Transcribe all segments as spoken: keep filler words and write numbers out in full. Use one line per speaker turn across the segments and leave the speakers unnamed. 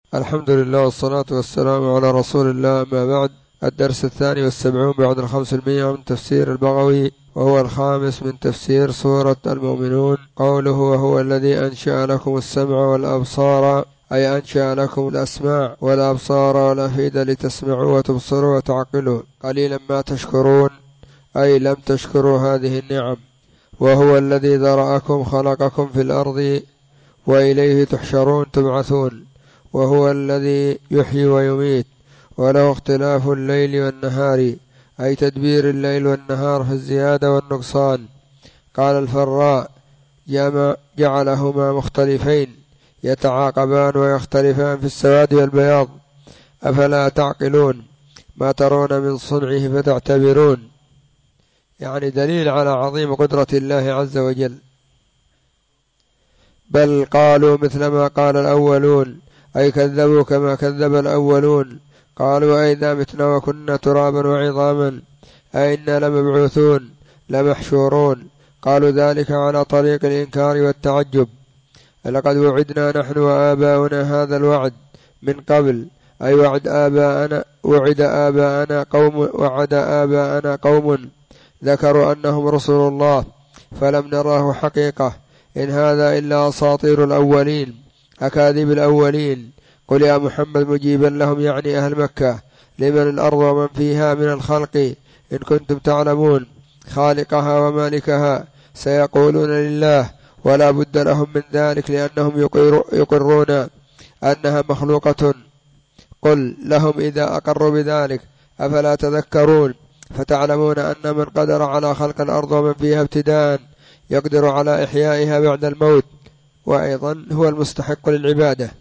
الحمد لله والصلاة والسلام على رسول الله، ما بعد. الدرس الثاني والسبعون بعد الخمسمائة من تفسير البغوي، وهو الخامس من تفسير سورة المؤمنون. قوله: وهو الذي أنشأ لكم السمع والأبصار، أي أنشأ لكم الأسماع والأبصار والأفئدة لتسمعوا وتبصروا وتعقلوا. قليلا ما تشكرون، أي لم تشكروا هذه النعم. وهو الذي ذرأكم خلقكم في الأرض وإليه تحشرون تبعثون. وهو الذي يحيي ويميت، وله اختلاف الليل والنهار، أي تدبير الليل والنهار في الزيادة والنقصان. قال الفراء: جعلهما مختلفين يتعاقبان ويختلفان في السواد والبياض، أفلا تعقلون ما ترون من صنعه فتعتبرون. يعني دليل على عظيم قدرة الله عز وجل. بل قالوا مثل ما قال الأولون، أي كذبوا كما كذب الأولون. قالوا: أئذا متنا وكنا ترابا وعظاما أئنا لمبعوثون لمحشورون. قالوا ذلك على طريق الإنكار والتعجب. لقد وعدنا نحن وآباؤنا هذا الوعد من قبل، أي وعد آباءنا وعد آباءنا قوم وعد آباءنا قوم ذكروا أنهم رسل الله فلم نراه حقيقة، إن هذا إلا أساطير الأولين أكاذيب الأولين. قل يا محمد مجيبا لهم، يعني أهل مكة: لمن الأرض ومن فيها من الخلق إن كنتم تعلمون، خالقها ومالكها، سيقولون لله، ولا بد لهم من ذلك لأنهم يقرون أنها مخلوقة. قل لهم إذا أقروا بذلك أفلا تذكرون، فتعلمون أن من قدر على خلق الأرض ومن فيها ابتداء يقدر على إحيائها بعد الموت، وأيضا هو المستحق للعبادة.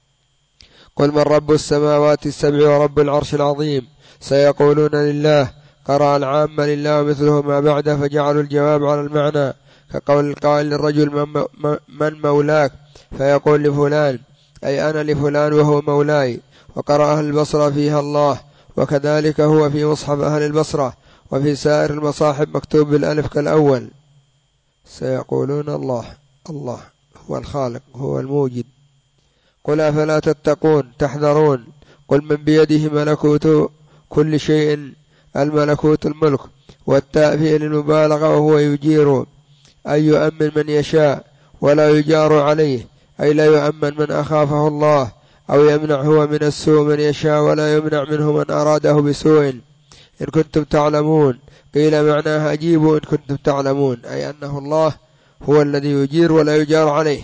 قل من رب السماوات السبع ورب العرش العظيم، سيقولون لله. قرأ العامة لله مثله ما بعده، فجعلوا الجواب على المعنى، كقول القائل للرجل: من مولاك؟ فيقول: لفلان، أي أنا لفلان وهو مولاي. وقرأ أهل البصرة فيها الله، وكذلك هو في مصحف أهل البصرة، وفي سائر المصاحف مكتوب بالألف كالأول. سيقولون الله. الله هو الخالق، هو الموجد. قل أفلا تتقون تحذرون. قل من بيده ملكوت كل شيء، الملكوت الملك، والتاء فيه للمبالغة، وهو يجير، أي يؤمن من يشاء ولا يجار عليه، أي لا يؤمن من أخافه الله، أو يمنع هو من السوء من يشاء ولا يمنع منه من أراده بسوء. إن كنتم تعلمون، قيل معناها أجيبوا إن كنتم تعلمون، أي أنه الله هو الذي يجير ولا يجار عليه.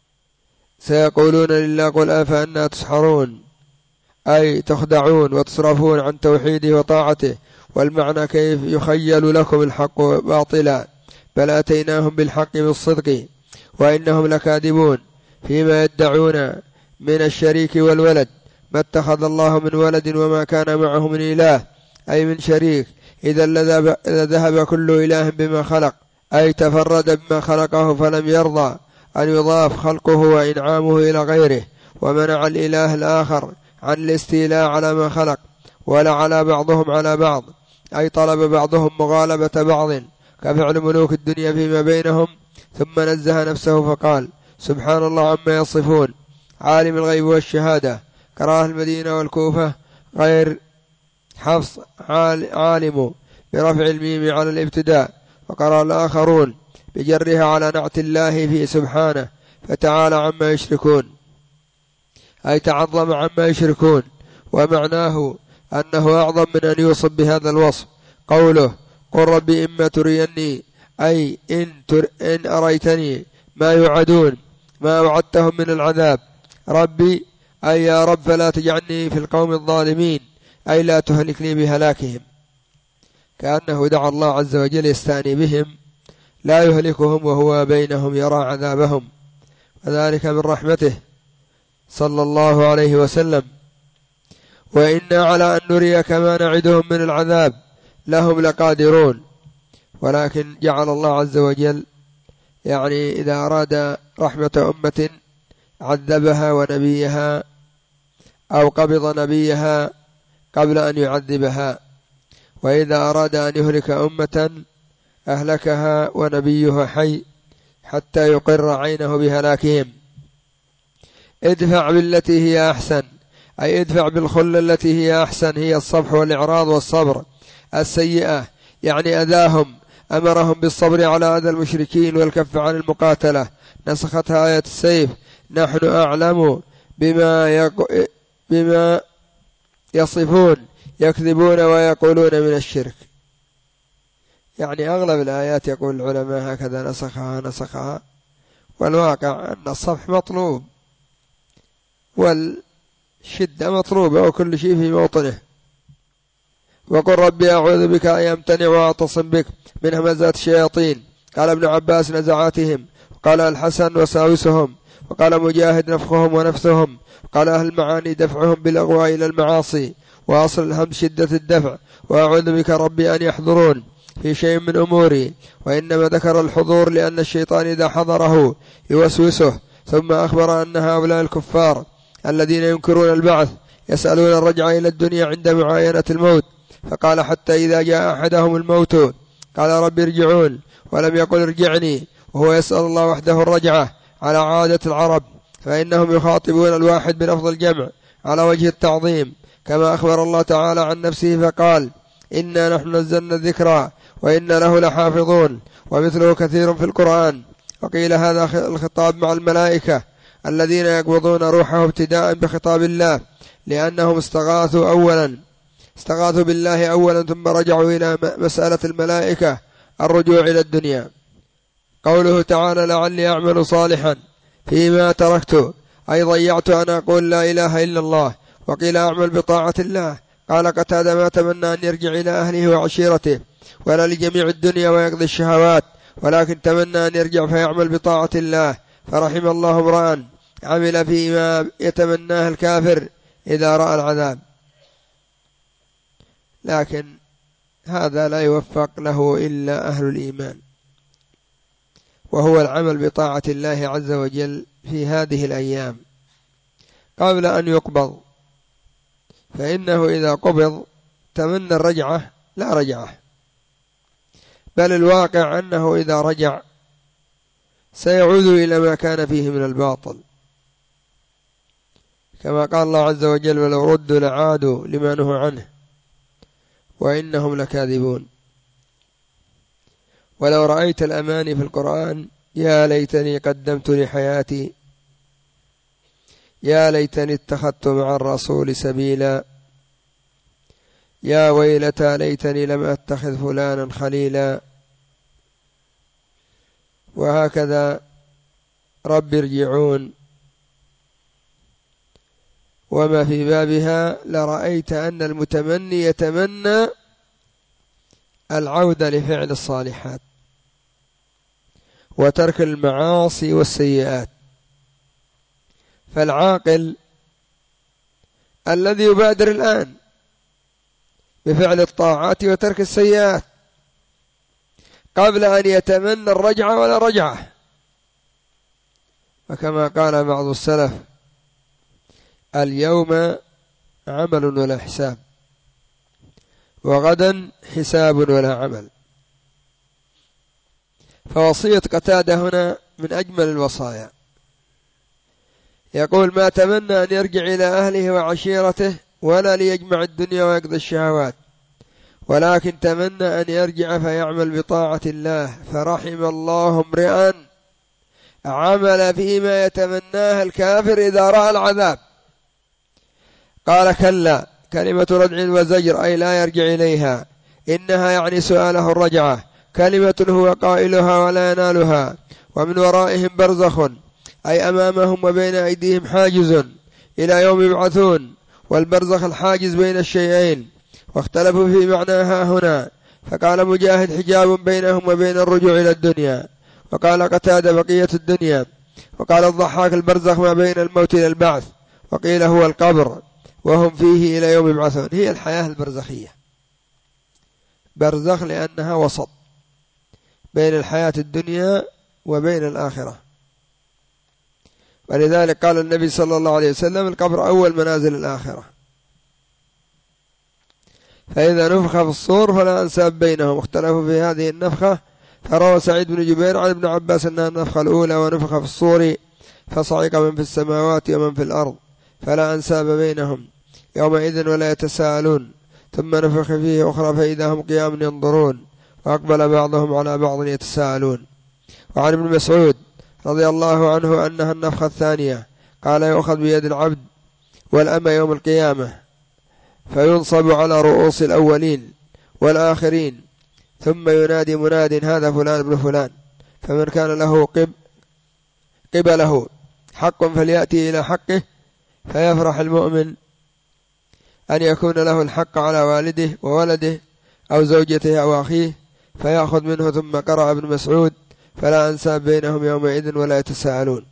سيقولون لله. قل أفأنا تسحرون، أي تخدعون وتصرفون عن توحيده وطاعته. والمعنى: كيف يخيل لكم الحق باطلا، بل أتيناهم بالحق بالصدق وإنهم لكاذبون فيما يدعون من الشريك والولد. ما اتخذ الله من ولد وما كان معه من إله، أي من شريك، إذا لذهب كل إله بما خلق، أي تفرد بما خلقه، فلم يرضى أن يضاف خلقه وإنعامه إلى غيره، ومنع الإله الآخر عن الاستيلاء على ما خلق، ولا على بعضهم على بعض، أي طلب بعضهم مغالبة بعض، كفعل ملوك الدنيا فيما بينهم. ثم نزه نفسه فقال: سبحان الله عما يصفون، عالم الغيب والشهادة. كراه المدينة والكوفة غير حفص عالم برفع الميم على الابتداء، وقرأ الآخرون بجرها على نعت الله في سبحانه، فتعالى عما يشركون، أي تعظم عما يشركون. ومعناه أنه أعظم من أن يوصف بهذا الوصف. قوله: قل ربي إما تريني، أي إن, تر إن أريتني ما يوعدون، ما وعدتهم من العذاب. ربي أي يا رب فلا تجعلني في القوم الظالمين، أي لا تهلكني بهلاكهم. كأنه دعا الله عز وجل يستعني بهم، لا يهلكهم وهو بينهم يرى عذابهم، وذلك من رحمته صلى الله عليه وسلم. وإنا على أن نريك ما نعدهم من العذاب لهم لقادرون. ولكن جعل الله عز وجل يعني إذا أراد رحمة أمة عذبها ونبيها، أو قبض نبيها قبل أن يعذبها، وإذا أراد أن يهلك أمة أهلكها ونبيها حي حتى يقر عينه بهلاكهم. ادفع بالتي هي أحسن، أي ادفع بالخلة التي هي أحسن، هي الصفح والإعراض والصبر. السيئة يعني أذاهم، أمرهم بالصبر على أذى المشركين والكف عن المقاتلة، نسختها آية السيف: نحن أعلم بما, يق... بما يصفون يكذبون ويقولون من الشرك. يعني أغلب الآيات يقول العلماء هكذا نسخها نسخها، والواقع أن الصفح مطلوب والشدة مطلوبة وكل شيء في موطنه. وقل ربي أعوذ بك أن يمتنع وأعتصم بك من همزات الشياطين. قال ابن عباس نزعاتهم، وقال الحسن وساوسهم، وقال مجاهد نفخهم ونفثهم، وقال أهل المعاني دفعهم بالأغواء إلى المعاصي، وأصل الهم شدة الدفع. وأعوذ بك ربي أن يحضرون في شيء من أموري، وإنما ذكر الحضور لأن الشيطان إذا حضره يوسوسه. ثم أخبر أن هؤلاء الكفار الذين ينكرون البعث يسألون الرجع إلى الدنيا عند معاينة الموت، فقال حتى إذا جاء أحدهم الموت قال رب ارجعون، ولم يقل ارجعني، وهو يسأل الله وحده الرجعة على عادة العرب، فإنهم يخاطبون الواحد بلفظ الجمع على وجه التعظيم، كما أخبر الله تعالى عن نفسه فقال إنا نحن نزلنا الذكرى وإنا له لحافظون، ومثله كثير في القرآن. وقيل هذا الخطاب مع الملائكة الذين يقبضون روحه ابتداء بخطاب الله، لأنهم استغاثوا أولا استغاثوا بالله أولا ثم رجعوا إلى مسألة الملائكة الرجوع إلى الدنيا. قوله تعالى لعلي أعمل صالحا فيما تركت، أي ضيعت أن أقول لا إله إلا الله. وقيل أعمل بطاعة الله. قال قتادة ما تمنى أن يرجع إلى أهله وعشيرته ولا لجميع الدنيا ويقضي الشهوات، ولكن تمنى أن يرجع فيعمل بطاعة الله، فرحم الله امرأ عمل فيما يتمناه الكافر إذا رأى العذاب. لكن هذا لا يوفق له إلا أهل الإيمان، وهو العمل بطاعة الله عز وجل في هذه الأيام قبل أن يقبض، فإنه إذا قبض تمنى الرجعة لا رجعه، بل الواقع أنه إذا رجع سيعود إلى ما كان فيه من الباطل، كما قال الله عز وجل ولو ردوا لعادوا لما نهوا عنه وإنهم لكاذبون. ولو رأيت الأماني في القرآن يا ليتني قدمت لحياتي، يا ليتني اتخذت مع الرسول سبيلا، يا ويلتى ليتني لم أتخذ فلانا خليلا. وهكذا رب ارجعون وما في بابها لرأيت أن المتمني يتمنى العودة لفعل الصالحات وترك المعاصي والسيئات. فالعاقل الذي يبادر الآن بفعل الطاعات وترك السيئات قبل أن يتمنى الرجعة ولا رجعة. وكما قال بعض السلف اليوم عمل ولا حساب، وغدا حساب ولا عمل. فوصية قتادة هنا من أجمل الوصايا، يقول ما تمنى أن يرجع إلى أهله وعشيرته ولا ليجمع الدنيا ويقضي الشهوات، ولكن تمنى أن يرجع فيعمل بطاعة الله، فرحم الله امرئا عمل فيما يتمناه الكافر إذا رأى العذاب. قال كلا كلمة ردع وزجر أي لا يرجع إليها، إنها يعني سؤاله الرجعة، كلمة هو قائلها ولا ينالها، ومن ورائهم برزخ أي أمامهم وبين أيديهم حاجز إلى يوم يبعثون، والبرزخ الحاجز بين الشيئين، واختلفوا في معناها هنا، فقال مجاهد حجاب بينهم وبين الرجوع إلى الدنيا، وقال قتادة بقية الدنيا، وقال الضحاك البرزخ ما بين الموت إلى البعث، وقيل هو القبر وهم فيه إلى يوم يبعثون. هي الحياة البرزخية، برزخ لأنها وسط بين الحياة الدنيا وبين الآخرة، ولذلك قال النبي صلى الله عليه وسلم القبر أول منازل الآخرة. فإذا نفخ في الصور فلا أنساب بينهم، اختلفوا في هذه النفخة، فروى سعيد بن جبير عن ابن عباس أنها النفخة الأولى، ونفخ في الصور فصعق من في السماوات ومن في الأرض، فلا أنساب بينهم يومئذ ولا يتساءلون ثم نفخ فيه أخرى فإذا هم قيام ينظرون وأقبل بعضهم على بعض يتساءلون. وعن ابن مسعود رضي الله عنه أنها النفخة الثانية قال يؤخذ بيد العبد والأمة يوم القيامة فينصب على رؤوس الأولين والآخرين ثم ينادي مناد هذا فلان ابن فلان، فمن كان له قب قبله حق فليأتي إلى حقه، فيفرح المؤمن أن يكون له الحق على والده وولده أو زوجته أو أخيه فيأخذ منه. ثم قرأ ابن مسعود فلا أنساب بينهم يومئذ ولا يتساءلون.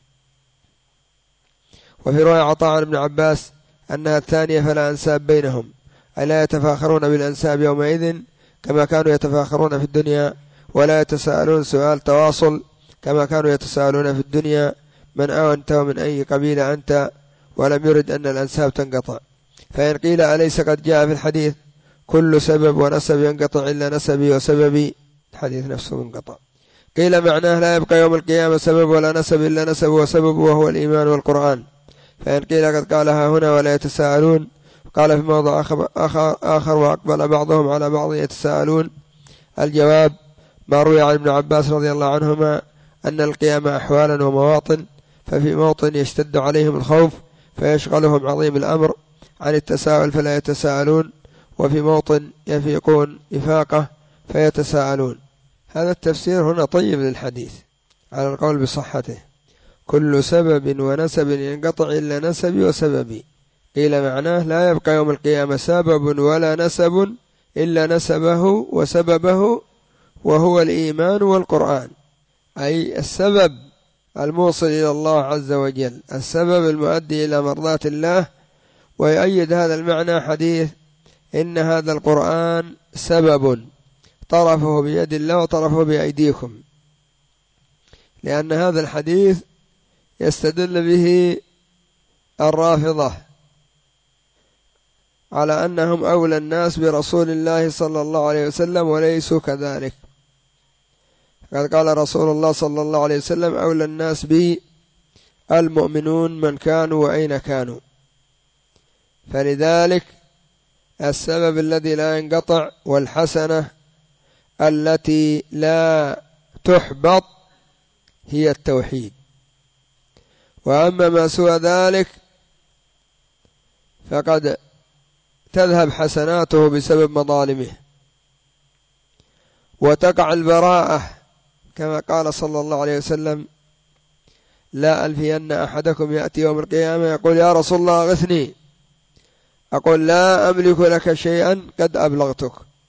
وفي رواية عطاء عن ابن عباس أنها الثانية فلا أنساب بينهم، أي لا يتفاخرون بالأنساب يومئذ كما كانوا يتفاخرون في الدنيا، ولا يتساءلون سؤال تواصل كما كانوا يتساءلون في الدنيا من أو أنت ومن أي قبيلة أنت، ولم يرد أن الأنساب تنقطع. فإن قيل أليس قد جاء في الحديث كل سبب ونسب ينقطع إلا نسبي وسببي، الحديث نفسه منقطع. قيل معناه لا يبقى يوم القيامة سبب ولا نسب إلا نسب وسبب وهو الإيمان والقرآن. فإن قيل قد قالها هنا ولا يتساءلون قال في موضع آخر, آخر وأقبل بعضهم على بعض يتساءلون. الجواب ما روي عن ابن عباس رضي الله عنهما أن القيامة أحوالا ومواطن، ففي موطن يشتد عليهم الخوف فيشغلهم عظيم الأمر عن التساؤل فلا يتساءلون، وفي موطن يفيقون إفاقة فيتساءلون. هذا التفسير هنا طيب للحديث على القول بصحته. كل سبب ونسب ينقطع إلا نسبي وسببي، قيل معناه لا يبقى يوم القيامة سبب ولا نسب إلا نسبه وسببه وهو الإيمان والقرآن، أي السبب الموصل إلى الله عز وجل، السبب المؤدي إلى مرضاة الله. ويؤيد هذا المعنى حديث إن هذا القرآن سبب طرفه بيد الله وطرفه بأيديكم، لأن هذا الحديث يستدل به الرافضة على أنهم أولى الناس برسول الله صلى الله عليه وسلم وليسوا كذلك. قد قال رسول الله صلى الله عليه وسلم أولى الناس بي المؤمنون من كانوا وأين كانوا. فلذلك السبب الذي لا ينقطع والحسنة التي لا تحبط هي التوحيد، وأما ما سوى ذلك فقد تذهب حسناته بسبب مظالمه وتقع البراءة، كما قال صلى الله عليه وسلم لا ألفين أحدكم يأتي يوم القيامة يقول يا رسول الله أغثني، أقول لا أملك لك شيئا قد أبلغتك.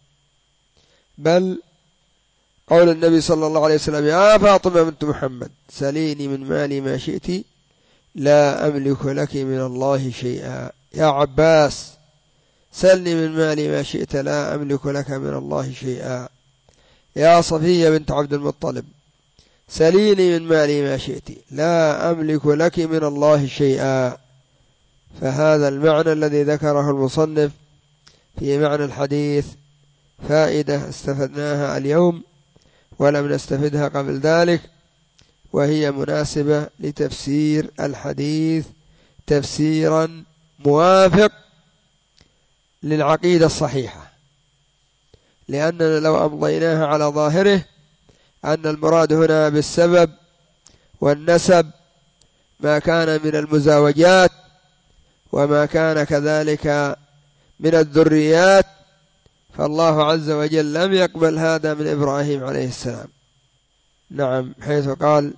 بل قول النبي صلى الله عليه وسلم يا فاطمة بنت محمد سليني من مالي ما شئت لا أملك لك من الله شيئا، يا عباس سلني من مالي ما شئت لا أملك لك من الله شيئا، يا صفية بنت عبد المطلب سليني من مالي ما شئت لا أملك لك من الله شيئا. فهذا المعنى الذي ذكره المصنف في معنى الحديث فائدة استفدناها اليوم ولم نستفدها قبل ذلك، وهي مناسبة لتفسير الحديث تفسيرا موافق للعقيدة الصحيحة، لأننا لو أمضيناها على ظاهره أن المراد هنا بالسبب والنسب ما كان من المزاوجات وما كان كذلك من الذريات، فالله عز وجل لم يقبل هذا من إبراهيم عليه السلام. نعم، حيث قال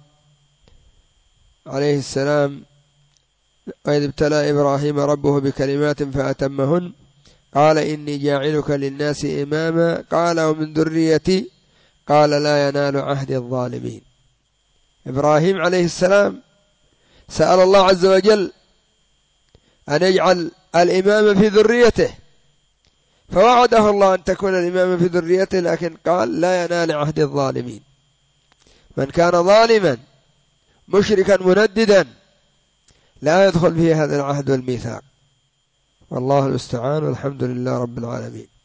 عليه السلام وإذ ابتلى إبراهيم ربه بكلمات فأتمهن قال إني جاعلك للناس إماما قال ومن ذريتي قال لا ينال عهد الظالمين. إبراهيم عليه السلام سأل الله عز وجل أن يجعل الإمام في ذريته، فوعده الله أن تكون الإمام في ذريته، لكن قال لا ينال عهد الظالمين. من كان ظالما مشركا منددا لا يدخل في هذا العهد والميثاق. والله المستعان، والحمد لله رب العالمين.